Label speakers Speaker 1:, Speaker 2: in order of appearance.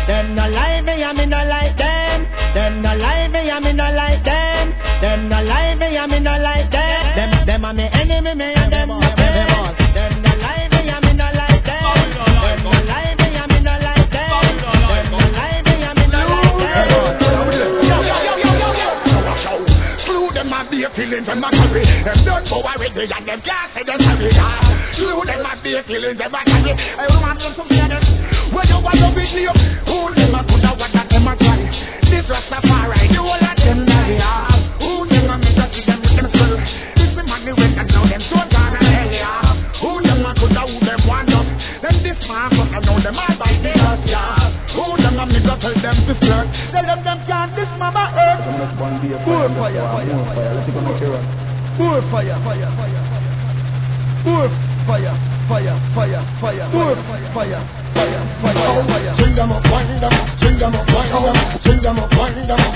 Speaker 1: Them no like me, I me no like them. Them no like me, I me no like them. Them no like me, I me no like them. Them are me enemy, me and them no friends. Them no like me, I me no like them. Them no like me, I me no like them. Them no like me, I me no like them.
Speaker 2: Slew them and be a killing them a carry. Them don't go away with me and them can't say them carry. Slew them and be a killing them a carry. I want them to hear them. When you want to be clear, who them a put out what that them a try? This Rastafari, you all of them marry. Who them a make us see them with them skull? This the man they went and now them so down and hell. Who them a put out who them want up? Then this man fuck and now them all by the us, yeah. Who them a make us tell them to flirt? Tell them can't this mama earth.
Speaker 3: More fire, let's go make it run. More fire, fire, fire, fire. More fire, fire, fire, fire, more fire, fire, fire, fire, fire.
Speaker 2: Bring them up, wind them up, bring them up, wind them up, bring them up, wind them up.